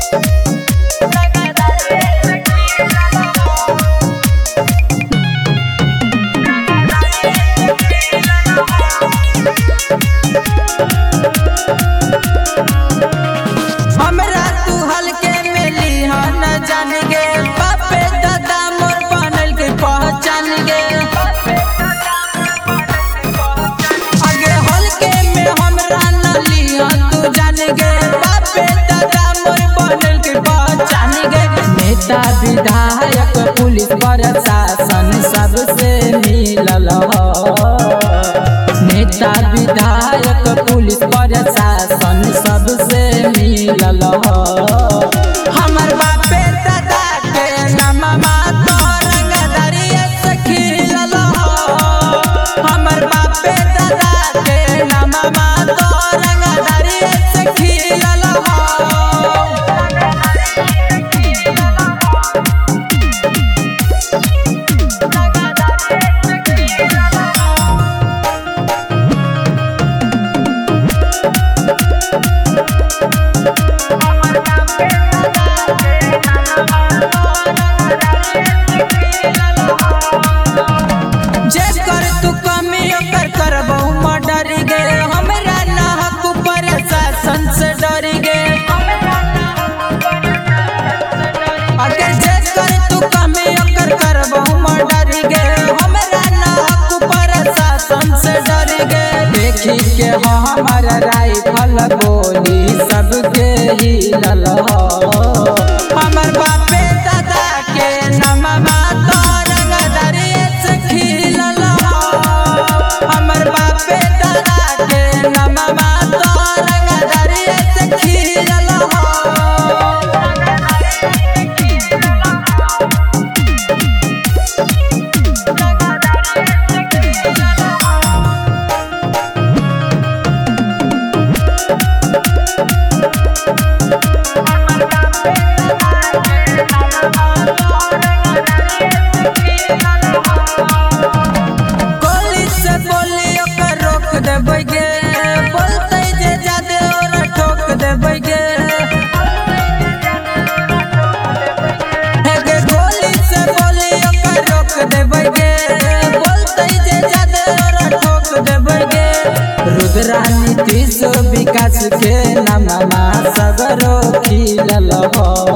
हमरा तू हल्के में लिहा न जान गे, बापे दादा मोर बनल के पहचान गे। आगे हल्के में हमरा न लिहा तू जान गे, बापे दादा मोर बनल के पहचान गे। नेता विधायक पुलिस प्रशासन सबसे मिलल हो, नेता विधायक पुलिस प्रशासन सबसे मिलल हो। हमर बापे दादा के नाममा तो रंगदारिया से खिलल हो, हमर बापे दादा के नाममा तो रंगदारिया से खिलल हो। जेकर तू कमी ओकर करबौ मर्डर गे, हमरा ना हक प्रशासन से डर गे। अगर जेकर तू कमी ओकर करबौ मर्डर गे, हमरा ना हक प्रशासन से डर गे। देखी के हमर राइफल गोली सबके हिलल हो, हमर बापे दादा के नाममा तो रंगदारिया से खिलल हो, हमर बापे दादा के नाममा तो रंगदारिया से खिलल हो। गोली से बोली ओकर रोक देबै गे, बोलतै जे जादे ओरा ठोक देबै गे। हे गे गोली से बोली ओकर रोक देबै गे, बोलतै जे जादे ओरा ठोक देबै गे। रुद्रा नीतीश विकास के नाममा सगरो खिलल हो,